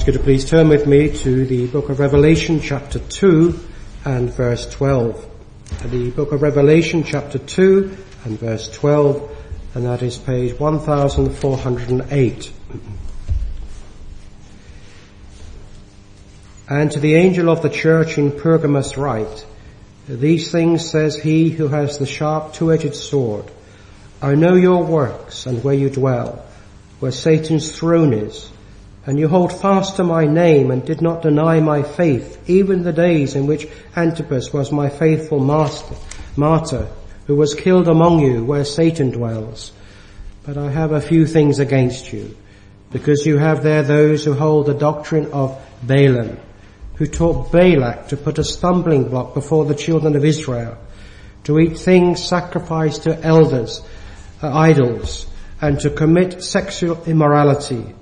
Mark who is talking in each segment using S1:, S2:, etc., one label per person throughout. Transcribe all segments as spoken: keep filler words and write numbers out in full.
S1: ask you to please turn with me to the book of Revelation chapter two and verse twelve. The book of Revelation chapter two and verse twelve, and that is page one thousand four hundred eight. And to the angel of the church in Pergamos write, these things says he who has the sharp two-edged sword. I know your works and where you dwell, where Satan's throne is, and you hold fast to my name and did not deny my faith, even the days in which Antipas was my faithful master, martyr, who was killed among you where Satan dwells. But I have a few things against you, because you have there those who hold the doctrine of Balaam, who taught Balak to put a stumbling block before the children of Israel, to eat things sacrificed to elders, uh, idols, and to commit sexual immorality.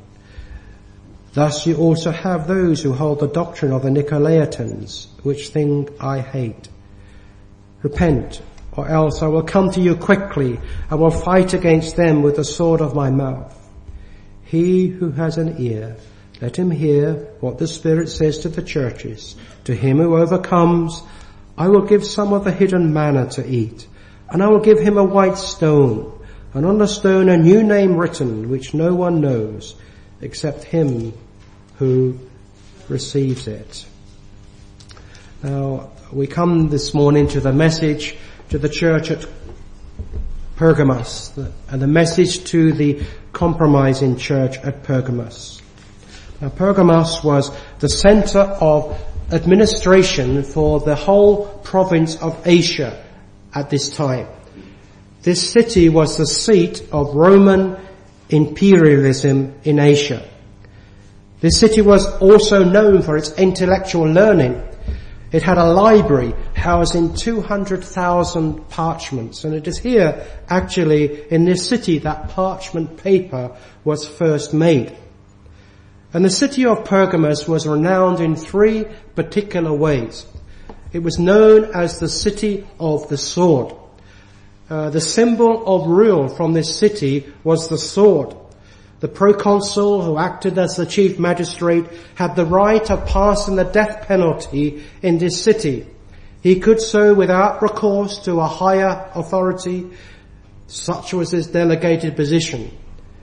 S1: Thus you also have those who hold the doctrine of the Nicolaitans, which thing I hate. Repent, or else I will come to you quickly, and will fight against them with the sword of my mouth. He who has an ear, let him hear what the Spirit says to the churches. To him who overcomes, I will give some of the hidden manna to eat, and I will give him a white stone, and on the stone a new name written, which no one knows, except him who receives it. Now, we come this morning to the message to the church at Pergamos, and the message to the compromising church at Pergamos. Now, Pergamos was the center of administration for the whole province of Asia at this time. This city was the seat of Roman imperialism in Asia. This city was also known for its intellectual learning. It had a library housing two hundred thousand parchments, and it is here, actually, in this city that parchment paper was first made. And the city of Pergamos was renowned in three particular ways. It was known as the city of the sword. Uh, the symbol of rule from this city was the sword. The proconsul, who acted as the chief magistrate, had the right of passing the death penalty in this city. He could so without recourse to a higher authority, such was his delegated position.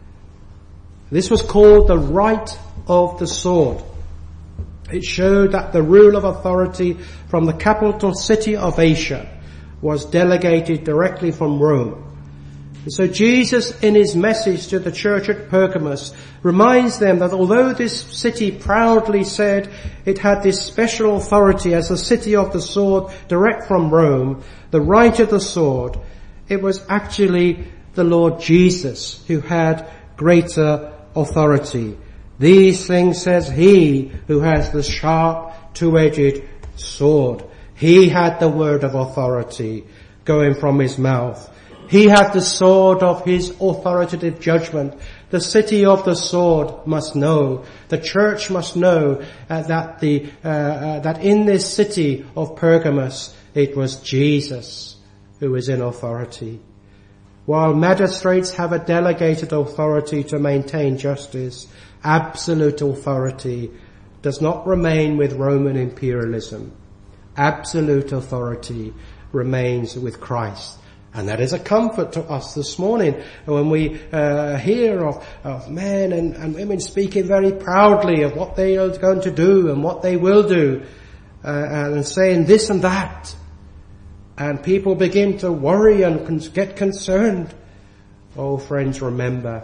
S1: This was called the right of the sword. It showed that the rule of authority from the capital city of Asia was delegated directly from Rome. And so Jesus, in his message to the church at Pergamos, reminds them that although this city proudly said it had this special authority as the city of the sword direct from Rome, the right of the sword, it was actually the Lord Jesus who had greater authority. These things says he who has the sharp two-edged sword. He had the word of authority going from his mouth. He had the sword of his authoritative judgment. The city of the sword must know, the church must know uh, that the uh, uh, that in this city of Pergamos it was Jesus who was in authority. While magistrates have a delegated authority to maintain justice, absolute authority does not remain with Roman imperialism. Absolute authority remains with Christ. And that is a comfort to us this morning when we uh, hear of, of men and, and women speaking very proudly of what they are going to do and what they will do, uh, and saying this and that. And people begin to worry and con- get concerned. Oh, friends, remember,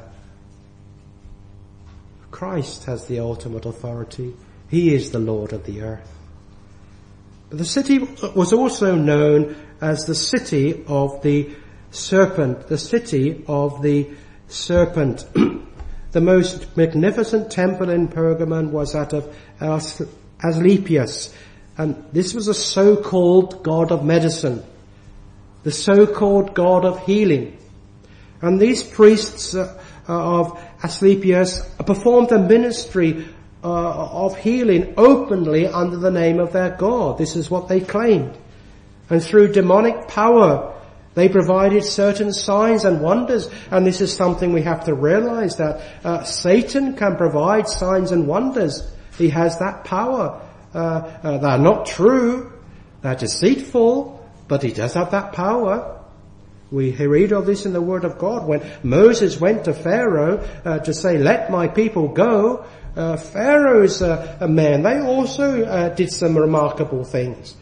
S1: Christ has the ultimate authority. He is the Lord of the earth. But the city was also known as the city of the serpent, the city of the serpent. The most magnificent temple in Pergamon was that of Asclepius, and this was a so-called god of medicine, the so-called god of healing. And these priests uh, of Asclepius performed a ministry uh, of healing openly under the name of their god. This is what they claimed. And through demonic power, they provided certain signs and wonders. And this is something we have to realize, that uh, Satan can provide signs and wonders. He has that power. Uh, uh, they're not true. They're deceitful, but he does have that power. We read of this in the Word of God. When Moses went to Pharaoh uh, to say, let my people go, uh, Pharaoh's uh, men, they also uh, did some remarkable things.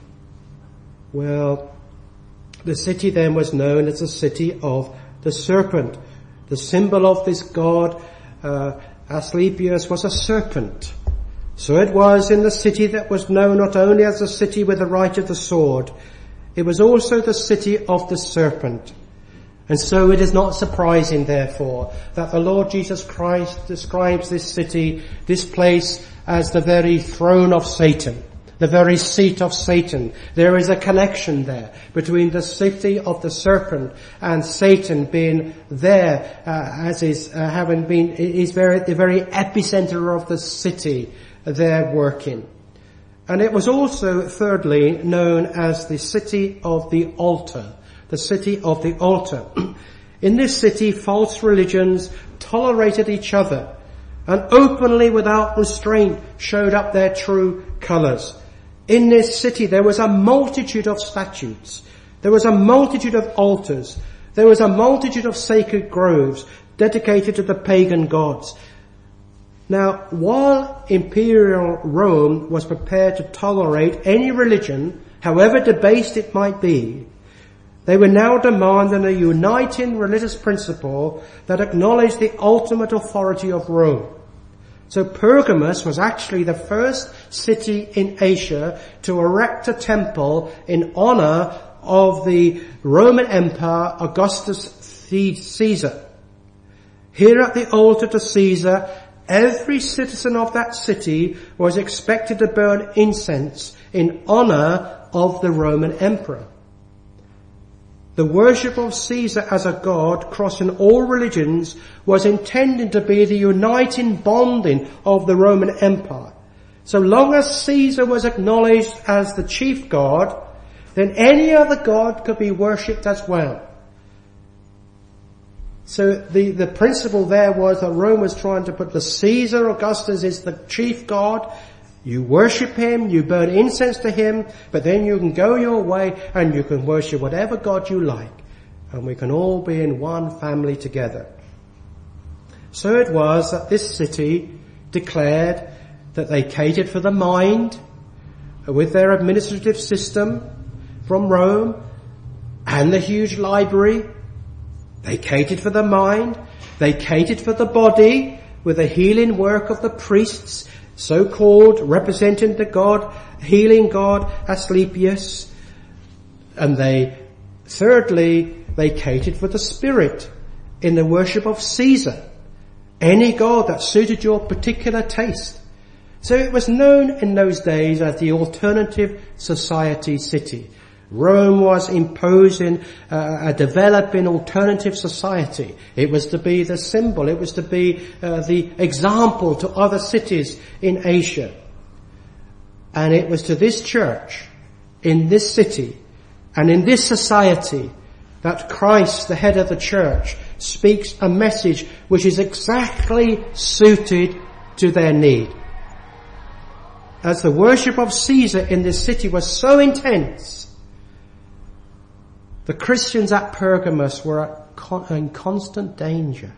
S1: Well, the city then was known as the city of the serpent. The symbol of this god, uh, Asclepius, was a serpent. So it was in the city that was known not only as the city with the right of the sword, it was also the city of the serpent. And so it is not surprising, therefore, that the Lord Jesus Christ describes this city, this place, as the very throne of Satan, the very seat of Satan. There is a connection there between the city of the serpent and Satan being there, uh, as is uh, having been, is very, the very epicenter of the city there working. And it was also, thirdly, known as the city of the altar. The city of the altar. In this city, false religions tolerated each other and openly, without restraint, showed up their true colours. In this city, there was a multitude of statues. There was a multitude of altars. There was a multitude of sacred groves dedicated to the pagan gods. Now, while Imperial Rome was prepared to tolerate any religion, however debased it might be, they were now demanding a uniting religious principle that acknowledged the ultimate authority of Rome. So Pergamus was actually the first city in Asia to erect a temple in honor of the Roman Emperor Augustus Caesar. Here at the altar to Caesar, every citizen of that city was expected to burn incense in honor of the Roman emperor. The worship of Caesar as a god, crossing all religions, was intended to be the uniting bonding of the Roman Empire. So long as Caesar was acknowledged as the chief god, then any other god could be worshipped as well. So the, the principle there was that Rome was trying to put the Caesar Augustus is the chief god. You worship him, you burn incense to him, but then you can go your way and you can worship whatever god you like. And we can all be in one family together. So it was that this city declared that they catered for the mind with their administrative system from Rome and the huge library. They catered for the mind. They catered for the body with the healing work of the priests, so-called, representing the god, healing god Asclepius. And they, thirdly, they catered for the spirit in the worship of Caesar, any god that suited your particular taste. So it was known in those days as the alternative society city. Rome was imposing uh, a developing alternative society. It was to be the symbol. It was to be uh, the example to other cities in Asia. And it was to this church, in this city, and in this society that Christ, the head of the church, speaks a message which is exactly suited to their need. As the worship of Caesar in this city was so intense, the Christians at Pergamus were in constant danger.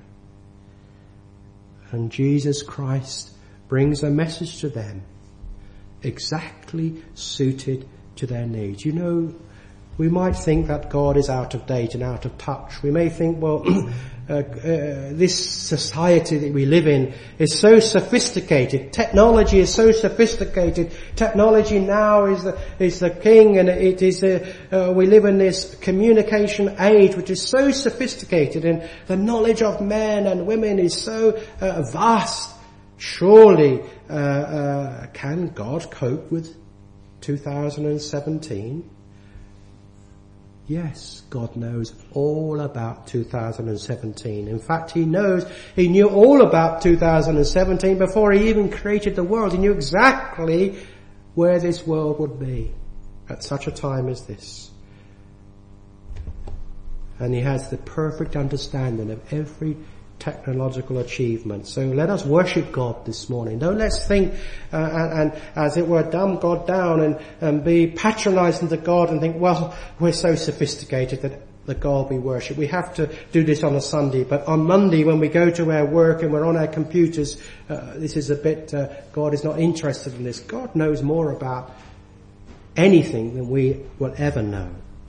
S1: And Jesus Christ brings a message to them exactly suited to their needs. You know, we might think that God is out of date and out of touch. We may think, well, uh, uh, this society that we live in is so sophisticated. Technology is so sophisticated. Technology now is the, is the king, and it is, uh, uh, we live in this communication age which is so sophisticated, and the knowledge of men and women is so uh, vast. Surely, uh, uh, can God cope with two thousand seventeen? Yes, God knows all about two thousand seventeen. In fact, He knows, He knew all about two thousand seventeen before He even created the world. He knew exactly where this world would be at such a time as this. And He has the perfect understanding of every technological achievement. So let us worship God this morning. Don't let's think uh, and, and as it were dumb God down and, and be patronizing to God and think, well, we're so sophisticated that the God we worship. We have to do this on a Sunday, but on Monday when we go to our work and we're on our computers, uh, this is a bit, uh, God is not interested in this. God knows more about anything than we will ever know.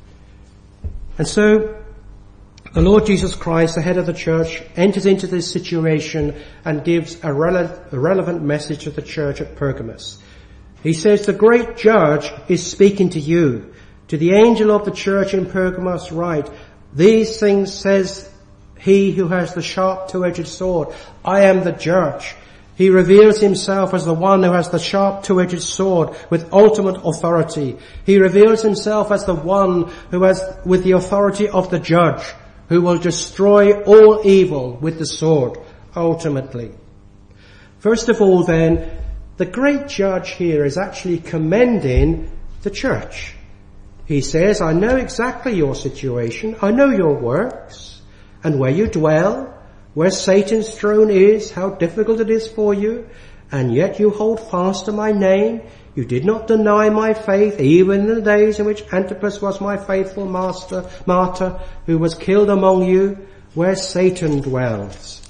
S1: And so the Lord Jesus Christ, the head of the church, enters into this situation and gives a, rele- a relevant message to the church at Pergamos. He says, the great judge is speaking to you. To the angel of the church in Pergamos write, these things says he who has the sharp two-edged sword. I am the judge. He reveals himself as the one who has the sharp two-edged sword with ultimate authority. He reveals himself as the one who has, with the authority of the judge, who will destroy all evil with the sword, ultimately. First of all then, the great judge here is actually commending the church. He says, I know exactly your situation. I know your works and where you dwell, where Satan's throne is, how difficult it is for you. And yet you hold fast to my name. You did not deny my faith, even in the days in which Antipas was my faithful master, martyr, who was killed among you, where Satan dwells.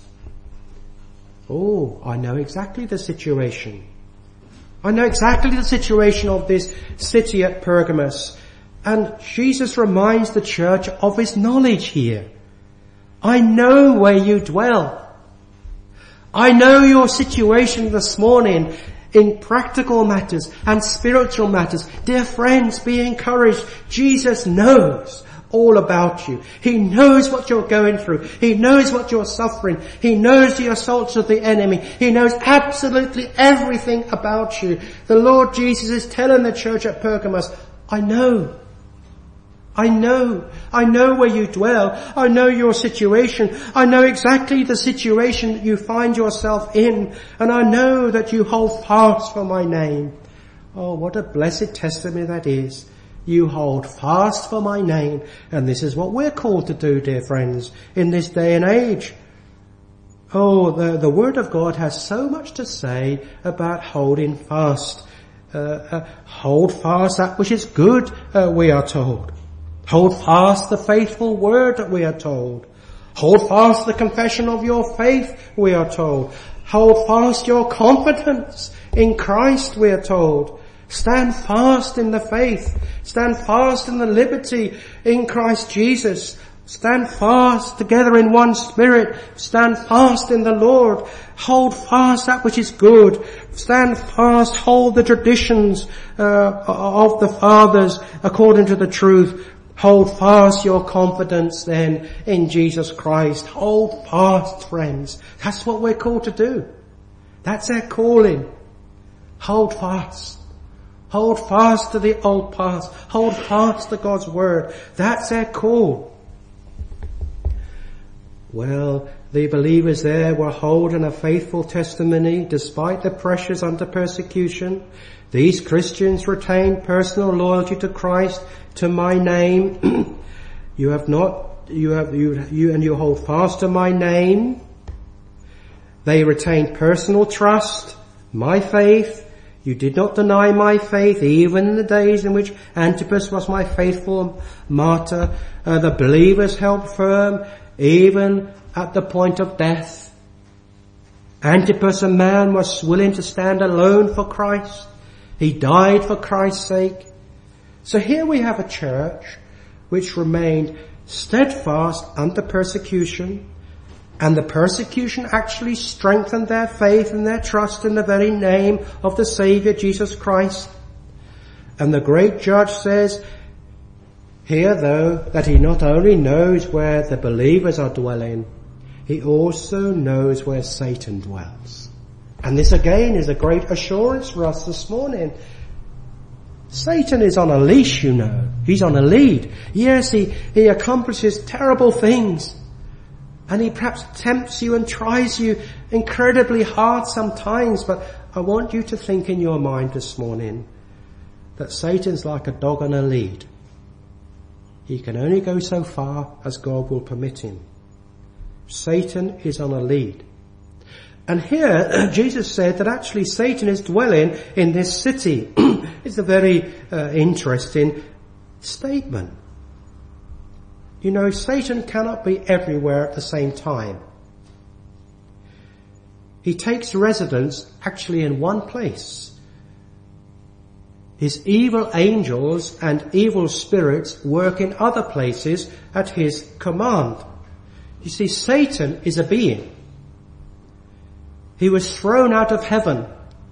S1: Oh, I know exactly the situation. I know exactly the situation of this city at Pergamos. And Jesus reminds the church of his knowledge here. I know where you dwell. I know your situation this morning in practical matters and spiritual matters. Dear friends, be encouraged. Jesus knows all about you. He knows what you're going through. He knows what you're suffering. He knows the assaults of the enemy. He knows absolutely everything about you. The Lord Jesus is telling the church at Pergamos, I know. I know. I know where you dwell. I know your situation. I know exactly the situation that you find yourself in. And I know that you hold fast for my name. Oh, what a blessed testimony that is. You hold fast for my name. And this is what we're called to do, dear friends, in this day and age. Oh, the, the Word of God has so much to say about holding fast. Uh, uh, hold fast that which is good, uh, we are told. Hold fast the faithful word that we are told. Hold fast the confession of your faith, we are told. Hold fast your confidence in Christ, we are told. Stand fast in the faith. Stand fast in the liberty in Christ Jesus. Stand fast together in one spirit. Stand fast in the Lord. Hold fast that which is good. Stand fast, hold the traditions uh, of the fathers according to the truth. Hold fast your confidence then in Jesus Christ. Hold fast, friends. That's what we're called to do. That's our calling. Hold fast. Hold fast to the old paths. Hold fast to God's word. That's our call. Well, the believers there were holding a faithful testimony despite the pressures under persecution. These Christians retained personal loyalty to Christ, to my name. you have not, you have, you, you, and you hold fast to my name. They retained personal trust, my faith. You did not deny my faith, even in the days in which Antipas was my faithful martyr. Uh, the believers held firm, even at the point of death. Antipas, a man, was willing to stand alone for Christ. He died for Christ's sake. So here we have a church which remained steadfast under persecution, and the persecution actually strengthened their faith and their trust in the very name of the Saviour Jesus Christ. And the great judge says here, though, that he not only knows where the believers are dwelling, he also knows where Satan dwells. And this again is a great assurance for us this morning. Satan is on a leash, you know. He's on a lead. Yes, he, he accomplishes terrible things. And he perhaps tempts you and tries you incredibly hard sometimes. But I want you to think in your mind this morning that Satan's like a dog on a lead. He can only go so far as God will permit him. Satan is on a lead. And here, Jesus said that actually Satan is dwelling in this city. It's a very uh, interesting statement. You know, Satan cannot be everywhere at the same time. He takes residence actually in one place. His evil angels and evil spirits work in other places at his command. You see, Satan is a being. He was thrown out of heaven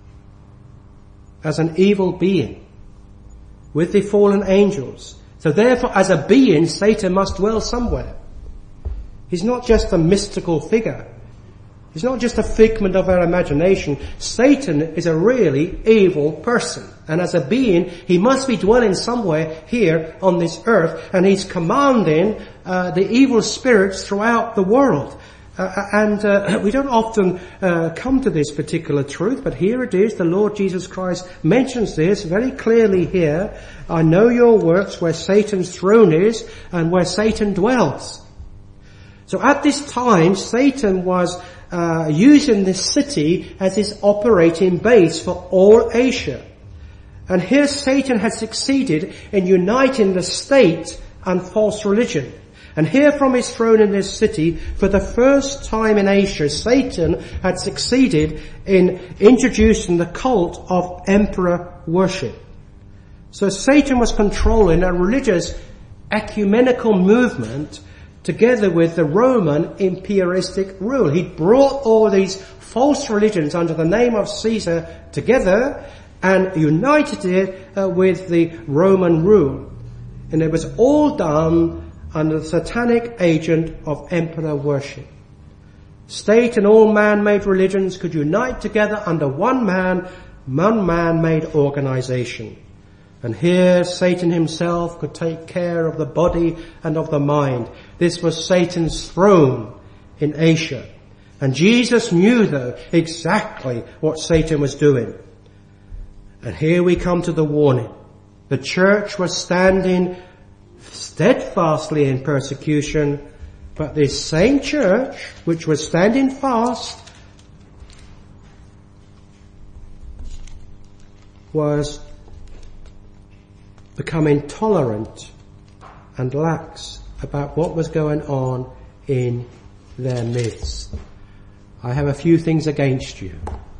S1: as an evil being with the fallen angels. So therefore, as a being, Satan must dwell somewhere. He's not just a mystical figure. He's not just a figment of our imagination. Satan is a really evil person. And as a being, he must be dwelling somewhere here on this earth. And he's commanding uh, the evil spirits throughout the world. Uh, and uh, we don't often uh, come to this particular truth, but here it is. The Lord Jesus Christ mentions this very clearly here. I know your works, where Satan's throne is and where Satan dwells. So at this time, Satan was uh, using this city as his operating base for all Asia. And here Satan had succeeded in uniting the state and false religion. And here from his throne in this city, for the first time in Asia, Satan had succeeded in introducing the cult of emperor worship. So Satan was controlling a religious ecumenical movement together with the Roman imperialistic rule. He brought all these false religions under the name of Caesar together and united it uh, with the Roman rule. And it was all done under the satanic agent of emperor worship. State and all man-made religions could unite together under one man, one man-made organization. And here Satan himself could take care of the body and of the mind. This was Satan's throne in Asia. And Jesus knew, though, exactly what Satan was doing. And here we come to the warning. The church was standing steadfastly in persecution, but this same church, which was standing fast, was becoming tolerant and lax about what was going on in their midst. I have a few things against you.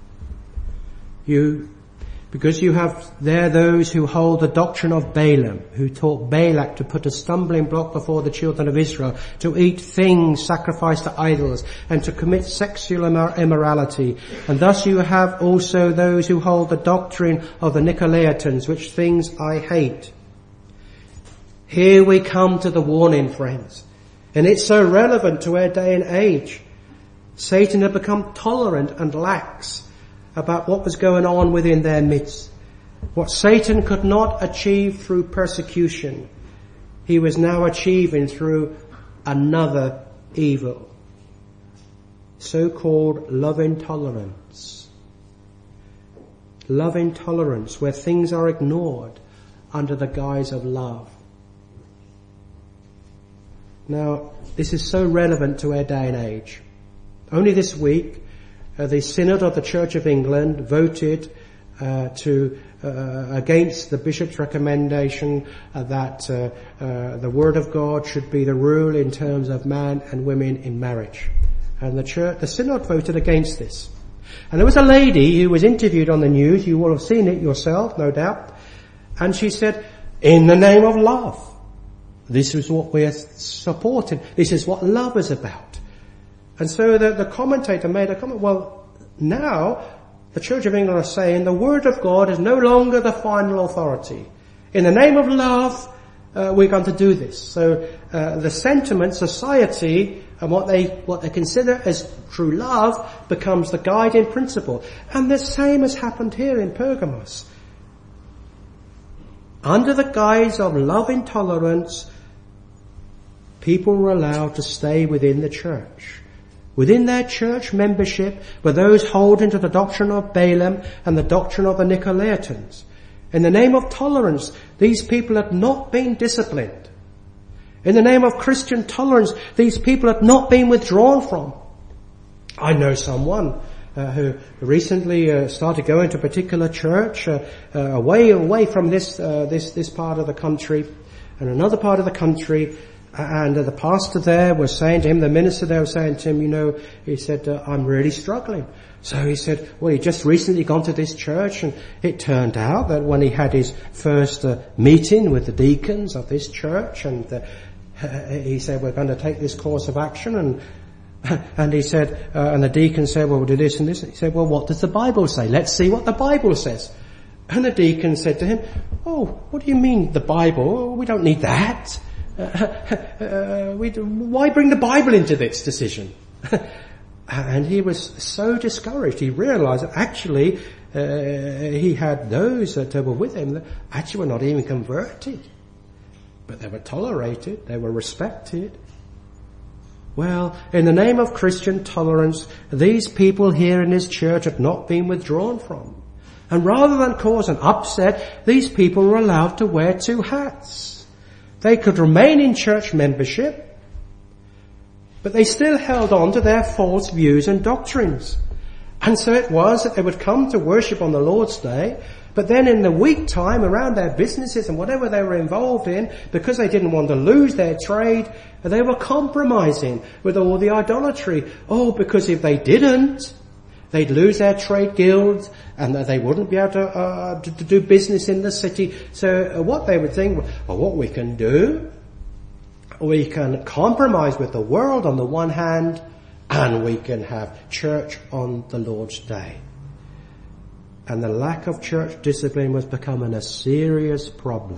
S1: You Because you have there those who hold the doctrine of Balaam, who taught Balak to put a stumbling block before the children of Israel, to eat things sacrificed to idols, and to commit sexual immorality. And thus you have also those who hold the doctrine of the Nicolaitans, which things I hate. Here we come to the warning, friends. And it's so relevant to our day and age. Satan had become tolerant and lax about what was going on within their midst. What Satan could not achieve through persecution, he was now achieving through another evil, so-called love intolerance. Love intolerance, where things are ignored under the guise of love. Now, this is so relevant to our day and age. Only this week, Uh, the Synod of the Church of England voted uh, to uh, against the bishop's recommendation uh, that uh, uh, the Word of God should be the rule in terms of man and women in marriage. And the church, the Synod voted against this. And there was a lady who was interviewed on the news, you will have seen it yourself, no doubt, and she said, in the name of love, this is what we are supporting, this is what love is about. And so the, the commentator made a comment, well, now the Church of England are saying the Word of God is no longer the final authority. In the name of love, uh, we're going to do this. So uh, the sentiment, society, and what they what they consider as true love becomes the guiding principle. And the same has happened here in Pergamos. Under the guise of love intolerance, people were allowed to stay within the church. Within their church membership were those holding to the doctrine of Balaam and the doctrine of the Nicolaitans. In the name of tolerance, these people had not been disciplined. In the name of Christian tolerance, these people have not been withdrawn from. I know someone uh, who recently uh, started going to a particular church uh, uh, away away from this uh, this this part of the country, and another part of the country. And uh, the pastor there was saying to him, the minister there was saying to him, you know, he said, uh, I'm really struggling. So he said, well, he just recently gone to this church, and it turned out that when he had his first uh, meeting with the deacons of this church, and uh, he said, we're going to take this course of action, and and he said, uh, and the deacon said, well, we'll do this and this. And he said, well, what does the Bible say? Let's see what the Bible says. And the deacon said to him, oh, what do you mean the Bible? We don't need that. Uh, uh, we do, why bring the Bible into this decision? And he was so discouraged. He realized that actually uh, he had those that were with him that actually were not even converted. But they were tolerated, they were respected. Well, in the name of Christian tolerance, these people here in this church have not been withdrawn from. And rather than cause an upset, these people were allowed to wear two hats. They could remain in church membership, but they still held on to their false views and doctrines. And so it was that they would come to worship on the Lord's Day, but then in the week time around their businesses and whatever they were involved in, because they didn't want to lose their trade, they were compromising with all the idolatry. Oh, because if they didn't, they'd lose their trade guilds and they wouldn't be able to, uh, to, to do business in the city. So uh, what they would think, well, what we can do, we can compromise with the world on the one hand, and we can have church on the Lord's Day. And the lack of church discipline was becoming a serious problem,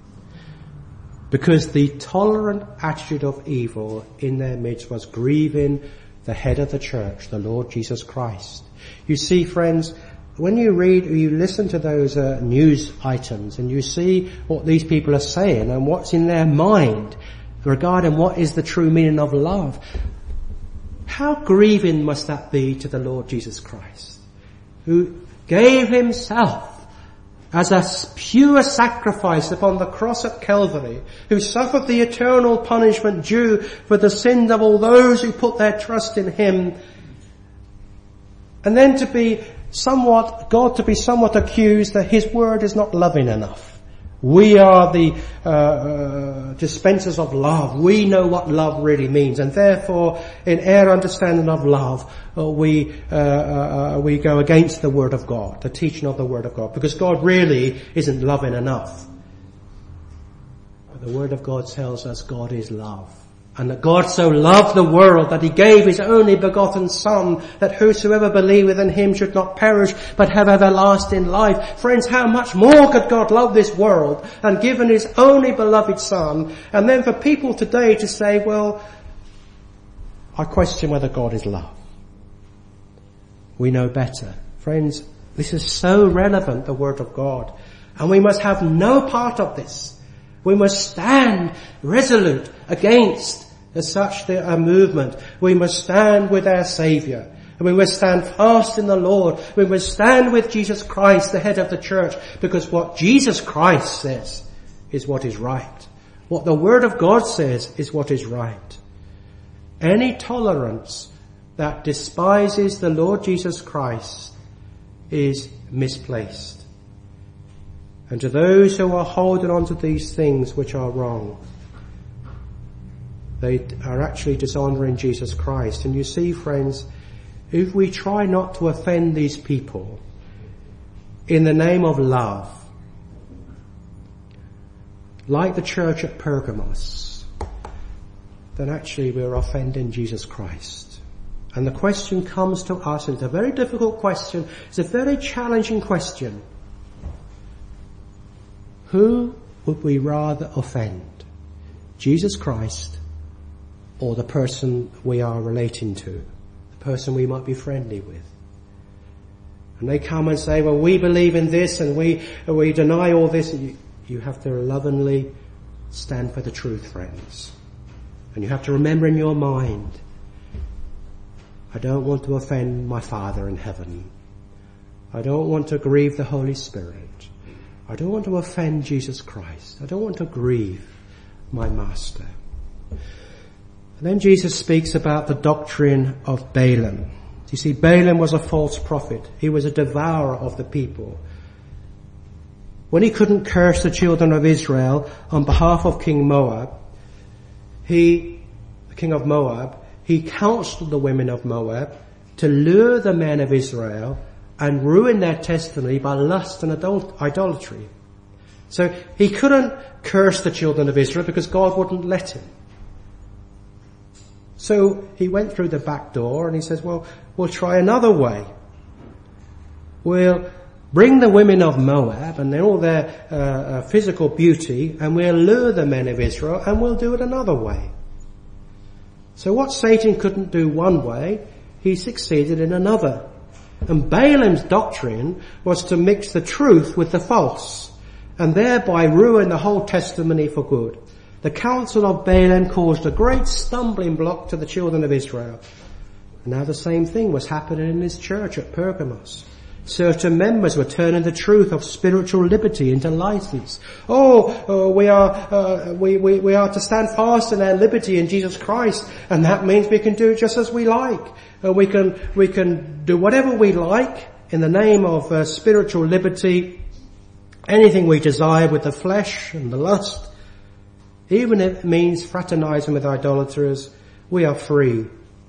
S1: because the tolerant attitude of evil in their midst was grieving the head of the church, the Lord Jesus Christ. You see, friends, when you read, you listen to those uh, news items and you see what these people are saying and what's in their mind regarding what is the true meaning of love, how grieving must that be to the Lord Jesus Christ, who gave himself as a pure sacrifice upon the cross at Calvary, who suffered the eternal punishment due for the sins of all those who put their trust in him. And then to be somewhat, God to be somewhat accused that his word is not loving enough. We are the uh, uh, dispensers of love. We know what love really means, and therefore, in our understanding of love, uh, we uh, uh, we go against the Word of God, the teaching of the Word of God, because God really isn't loving enough. But the Word of God tells us God is love, and that God so loved the world that he gave his only begotten Son, that whosoever believeth in him should not perish but have everlasting life. Friends, how much more could God love this world and given his only beloved Son? And then for people today to say, well, I question whether God is love. We know better. Friends, this is so relevant, the Word of God, and we must have no part of this. We must stand resolute against such a movement. We must stand with our Saviour. And we must stand fast in the Lord. We must stand with Jesus Christ, the head of the church, because what Jesus Christ says is what is right. What the Word of God says is what is right. Any tolerance that despises the Lord Jesus Christ is misplaced. And to those who are holding on to these things which are wrong, they are actually dishonouring Jesus Christ. And you see, friends, if we try not to offend these people in the name of love, like the church at Pergamos, then actually we're offending Jesus Christ. And the question comes to us, and it's a very difficult question, it's a very challenging question. Who would we rather offend? Jesus Christ or the person we are relating to? The person we might be friendly with? And they come and say, well, we believe in this and we we deny all this. You, you have to lovingly stand for the truth, friends. And you have to remember in your mind, I don't want to offend my Father in heaven. I don't want to grieve the Holy Spirit. I don't want to offend Jesus Christ. I don't want to grieve my Master. And then Jesus speaks about the doctrine of Balaam. You see, Balaam was a false prophet. He was a devourer of the people. When he couldn't curse the children of Israel on behalf of King Moab, he, the king of Moab, he counseled the women of Moab to lure the men of Israel and ruin their testimony by lust and adul- idolatry. So he couldn't curse the children of Israel because God wouldn't let him. So he went through the back door and he says, well, we'll try another way. We'll bring the women of Moab and all their uh, uh, physical beauty, and we'll lure the men of Israel, and we'll do it another way. So what Satan couldn't do one way, he succeeded in another. And Balaam's doctrine was to mix the truth with the false, and thereby ruin the whole testimony for good. The counsel of Balaam caused a great stumbling block to the children of Israel. And now the same thing was happening in this church at Pergamos. Certain members were turning the truth of spiritual liberty into license. Oh, uh, we are uh, we, we we are to stand fast in our liberty in Jesus Christ, and that means we can do just as we like. Uh, we can we can do whatever we like in the name of uh, spiritual liberty. Anything we desire with the flesh and the lust, even if it means fraternizing with idolaters, we are free.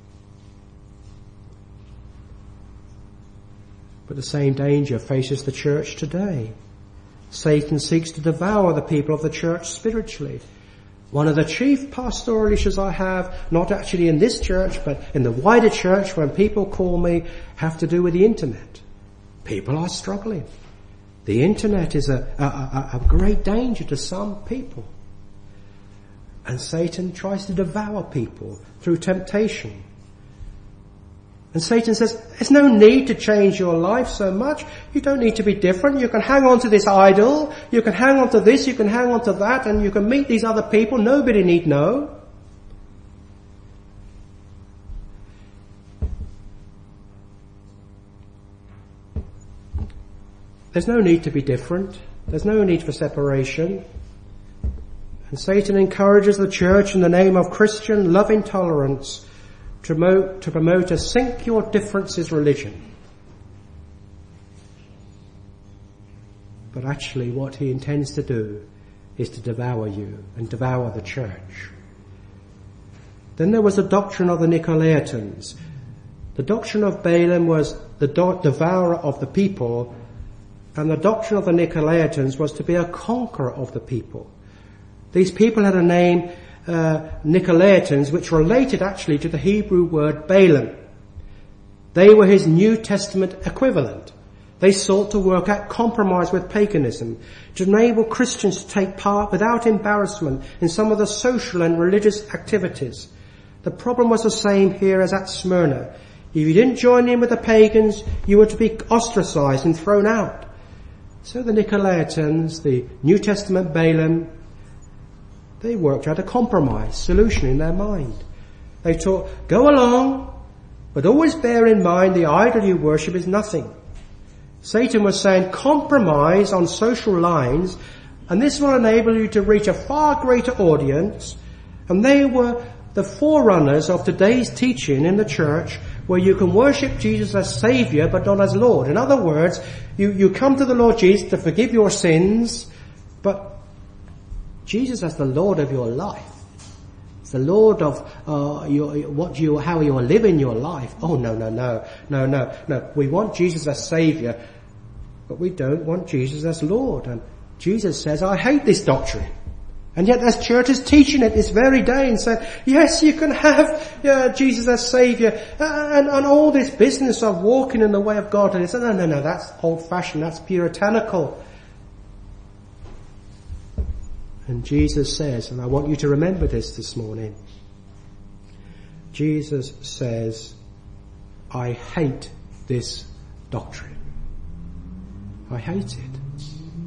S1: But the same danger faces the church today. Satan seeks to devour the people of the church spiritually. One of the chief pastoral issues I have, not actually in this church, but in the wider church, when people call me, have to do with the internet. People are struggling. The internet is a, a, a, a great danger to some people. And Satan tries to devour people through temptation. And Satan says, there's no need to change your life so much. You don't need to be different. You can hang on to this idol. You can hang on to this. You can hang on to that. And you can meet these other people. Nobody need know. There's no need to be different. There's no need for separation. And Satan encourages the church in the name of Christian loving tolerance to promote, to promote a sink your differences religion. But actually what he intends to do is to devour you and devour the church. Then there was the doctrine of the Nicolaitans. The doctrine of Balaam was the do- devourer of the people, and the doctrine of the Nicolaitans was to be a conqueror of the people. These people had a name, uh, Nicolaitans, which related actually to the Hebrew word Balaam. They were his New Testament equivalent. They sought to work out compromise with paganism, to enable Christians to take part without embarrassment in some of the social and religious activities. The problem was the same here as at Smyrna. If you didn't join in with the pagans, you were to be ostracized and thrown out. So the Nicolaitans, the New Testament Balaam, they worked out a compromise solution in their mind. They taught, go along, but always bear in mind the idol you worship is nothing. Satan was saying compromise on social lines, and this will enable you to reach a far greater audience. And they were the forerunners of today's teaching in the church, where you can worship Jesus as Saviour but not as Lord. In other words, you, you come to the Lord Jesus to forgive your sins, but Jesus as the Lord of your life. It's the Lord of uh, your, what you, how you are living your life. Oh no, no, no, no, no, no. We want Jesus as Saviour, but we don't want Jesus as Lord. And Jesus says, I hate this doctrine. And yet there's churches teaching it this very day and saying, yes, you can have uh, Jesus as Saviour, uh, and, and all this business of walking in the way of God. And it's, no, no, no, that's old-fashioned, that's puritanical. And Jesus says, and I want you to remember this this morning, Jesus says, I hate this doctrine. I hate it.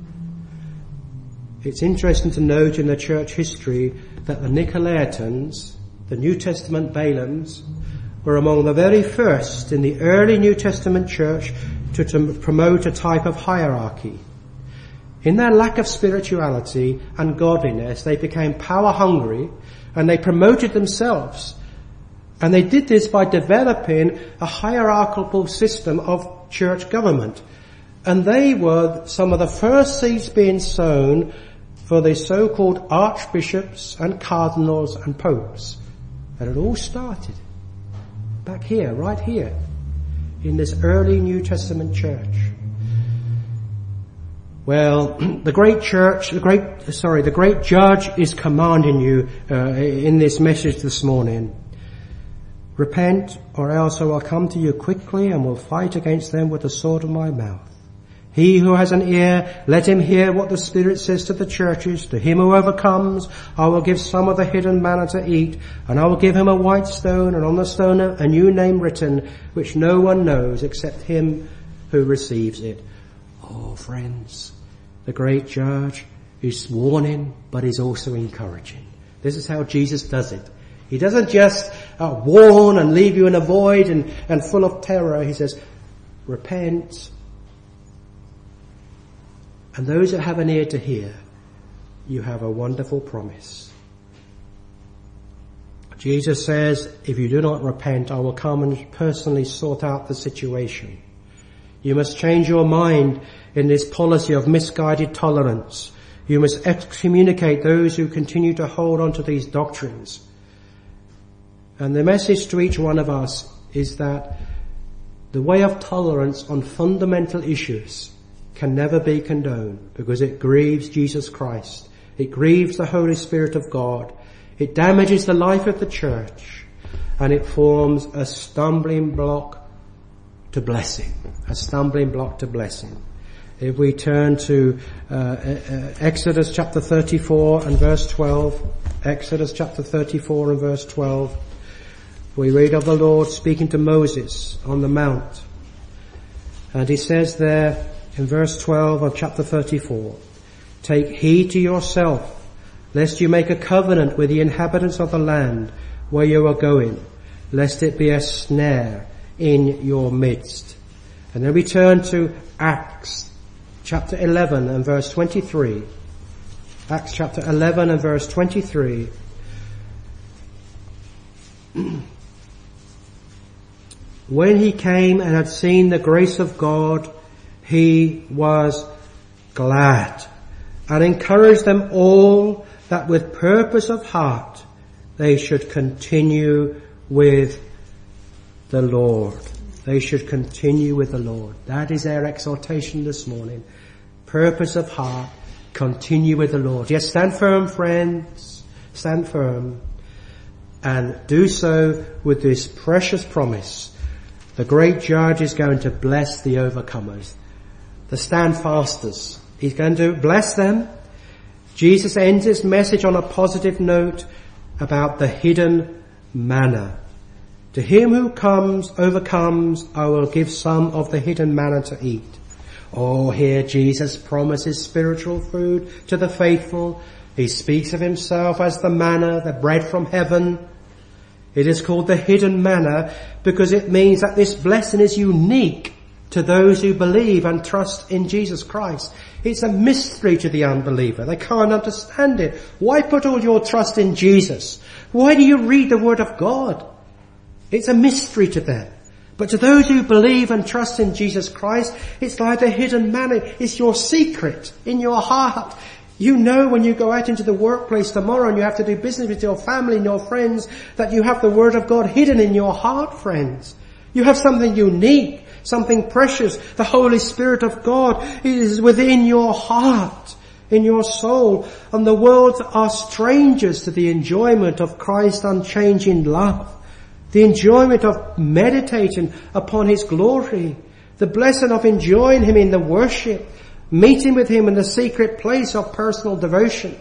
S1: It's interesting to note in the church history that the Nicolaitans, the New Testament Balaams, were among the very first in the early New Testament church to, to promote a type of hierarchy. In their lack of spirituality and godliness, they became power hungry and they promoted themselves. And they did this by developing a hierarchical system of church government. And they were some of the first seeds being sown for the so-called archbishops and cardinals and popes. And it all started back here, right here, in this early New Testament church. Well, the great church, the great, sorry, the great judge is commanding you uh, in this message this morning. Repent, or else I will come to you quickly and will fight against them with the sword of my mouth. He who has an ear, let him hear what the Spirit says to the churches. To him who overcomes, I will give some of the hidden manna to eat, and I will give him a white stone, and on the stone a new name written, which no one knows except him who receives it. Oh, friends, the great judge is warning, but is also encouraging. This is how Jesus does it. He doesn't just uh, warn and leave you in a void and, and full of terror. He says, repent. And those that have an ear to hear, you have a wonderful promise. Jesus says, if you do not repent, I will come and personally sort out the situation. You must change your mind in this policy of misguided tolerance. You must excommunicate those who continue to hold on to these doctrines. And the message to each one of us is that the way of tolerance on fundamental issues can never be condoned, because it grieves Jesus Christ. It grieves the Holy Spirit of God. It damages the life of the church, and it forms a stumbling block to blessing. A stumbling block to blessing. If we turn to uh, Exodus chapter thirty-four and verse twelve, Exodus chapter thirty-four and verse twelve, we read of the Lord speaking to Moses on the mount. And he says there in verse twelve of chapter thirty-four, take heed to yourself, lest you make a covenant with the inhabitants of the land where you are going, lest it be a snare in your midst. And then we turn to Acts chapter eleven and verse twenty-three. Acts chapter eleven and verse twenty-three. When he came and had seen the grace of God, he was glad and encouraged them all that with purpose of heart they should continue with the Lord. They should continue with the Lord. That is our exhortation this morning. Purpose of heart, continue with the Lord. Yes, stand firm, friends. Stand firm. And do so with this precious promise. The great judge is going to bless the overcomers, the standfasters. He's going to bless them. Jesus ends his message on a positive note about the hidden manna. To him who comes, overcomes, I will give some of the hidden manna to eat. Oh, here Jesus promises spiritual food to the faithful. He speaks of himself as the manna, the bread from heaven. It is called the hidden manna because it means that this blessing is unique to those who believe and trust in Jesus Christ. It's a mystery to the unbeliever. They can't understand it. Why put all your trust in Jesus? Why do you read the Word of God? It's a mystery to them. But to those who believe and trust in Jesus Christ, it's like the hidden manna. It's your secret in your heart. You know when you go out into the workplace tomorrow and you have to do business with your family and your friends that you have the Word of God hidden in your heart, friends. You have something unique, something precious. The Holy Spirit of God is within your heart, in your soul. And the world are strangers to the enjoyment of Christ's unchanging love, the enjoyment of meditating upon His glory, the blessing of enjoying Him in the worship, meeting with Him in the secret place of personal devotion.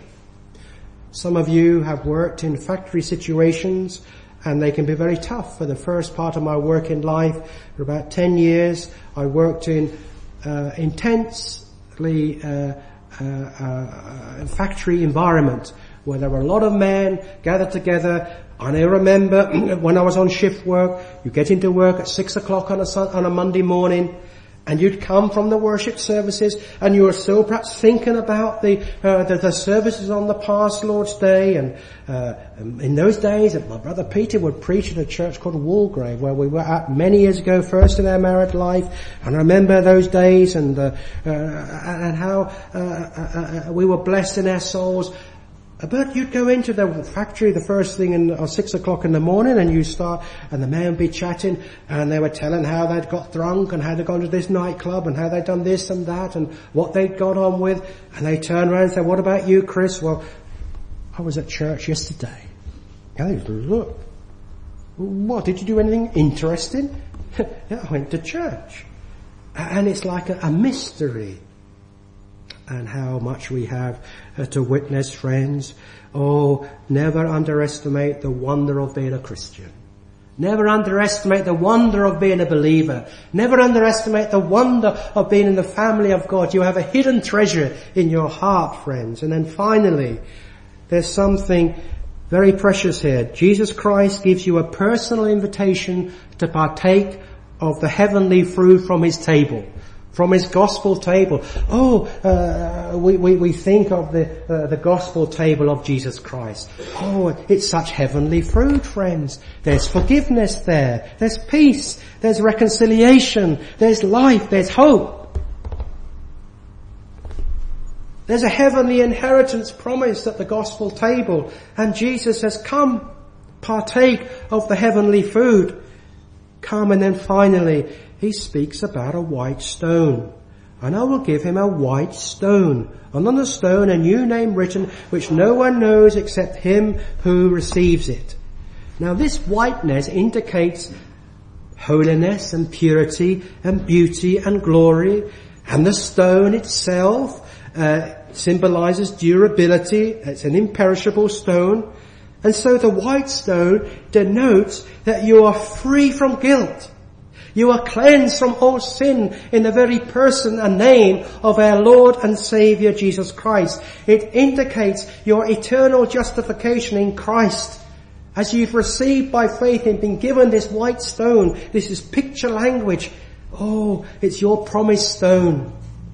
S1: Some of you have worked in factory situations and they can be very tough. For the first part of my working life, for about ten years, I worked in uh, intensely uh, uh, uh, factory environment where there were a lot of men gathered together. And I remember when I was on shift work, you get into work at six o'clock on a, on a Monday morning, And you'd come from the worship services and you were still perhaps thinking about the, uh, the, the services on the past Lord's Day. And, uh, in those days, my brother Peter would preach at a church called Walgrave where we were at many years ago, first in our married life. And I remember those days and, uh, uh and how, uh, uh, uh, we were blessed in our souls. But you'd go into the factory the first thing in, or six o'clock in the morning and you start, and the men would be chatting and they were telling how they'd got drunk and how they'd gone to this nightclub and how they'd done this and that and what they'd got on with. And they turn around and say, what about you, Chris? Well, I was at church yesterday. And they look, what, did you do anything interesting? Yeah, I went to church. And it's like a, a mystery. And how much we have uh, to witness, friends. Oh, never underestimate the wonder of being a Christian. Never underestimate the wonder of being a believer. Never underestimate the wonder of being in the family of God. You have a hidden treasure in your heart, friends. And then finally, there's something very precious here. Jesus Christ gives you a personal invitation to partake of the heavenly fruit from his table. From his gospel table. Oh, uh, we, we, we think of the, uh, the gospel table of Jesus Christ. Oh, it's such heavenly fruit, friends. There's forgiveness there. There's peace. There's reconciliation. There's life. There's hope. There's a heavenly inheritance promised at the gospel table. And Jesus says, come, partake of the heavenly food. Come, and then finally, he speaks about a white stone. And I will give him a white stone. And on the stone a new name written, which no one knows except him who receives it. Now this whiteness indicates holiness and purity and beauty and glory. And the stone itself uh, symbolizes durability. It's an imperishable stone. And so the white stone denotes that you are free from guilt. You are cleansed from all sin in the very person and name of our Lord and Saviour Jesus Christ. It indicates your eternal justification in Christ. As you've received by faith and been given this white stone, this is picture language. Oh, it's your promised stone.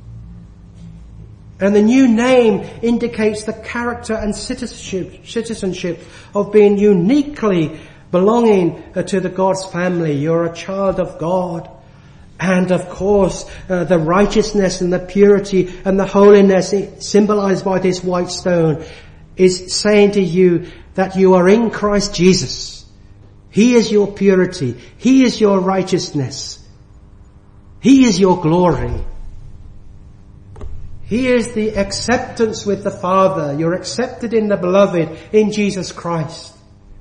S1: And the new name indicates the character and citizenship, citizenship of being uniquely belonging uh, to the God's family. You're a child of God. And of course, uh, the righteousness and the purity and the holiness symbolized by this white stone is saying to you that you are in Christ Jesus. He is your purity. He is your righteousness. He is your glory. He is the acceptance with the Father. You're accepted in the Beloved, in Jesus Christ.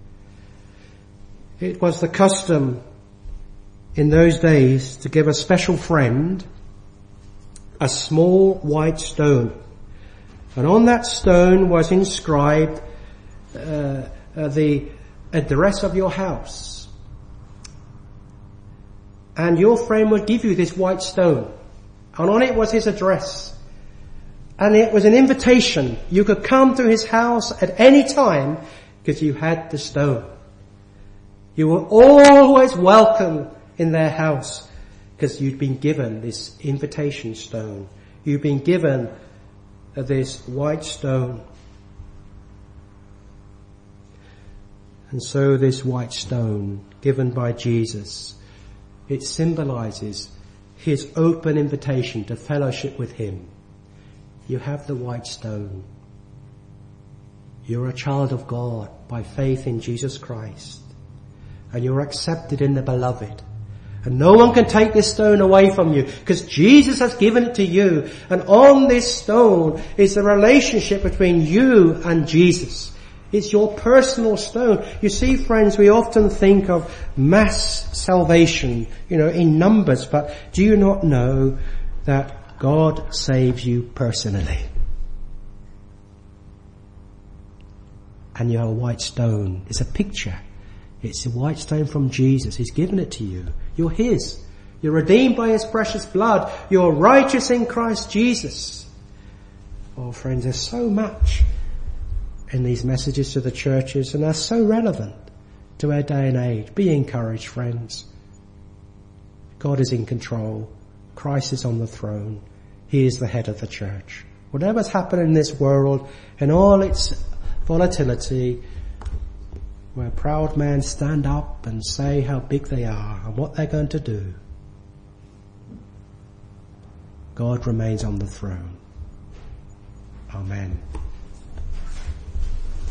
S1: It was the custom in those days to give a special friend a small white stone. And on that stone was inscribed uh, uh, the address of your house. And your friend would give you this white stone. And on it was his address. And it was an invitation. You could come to his house at any time because you had the stone. You were always welcome in their house because you'd been given this invitation stone. You've been given this white stone. And so this white stone given by Jesus, it symbolizes his open invitation to fellowship with him. You have the white stone. You're a child of God by faith in Jesus Christ. And you're accepted in the Beloved. And no one can take this stone away from you because Jesus has given it to you. And on this stone is the relationship between you and Jesus. It's your personal stone. You see, friends, we often think of mass salvation, you know, in numbers. But do you not know that God saves you personally? And you're a white stone. It's a picture. It's a white stone from Jesus. He's given it to you. You're his. You're redeemed by his precious blood. You're righteous in Christ Jesus. Oh, friends, there's so much in these messages to the churches, and they're so relevant to our day and age. Be encouraged, friends. God is in control. Christ is on the throne. He is the head of the church. Whatever's happening in this world, in all its volatility, where proud men stand up and say how big they are and what they're going to do, God remains on the throne. Amen.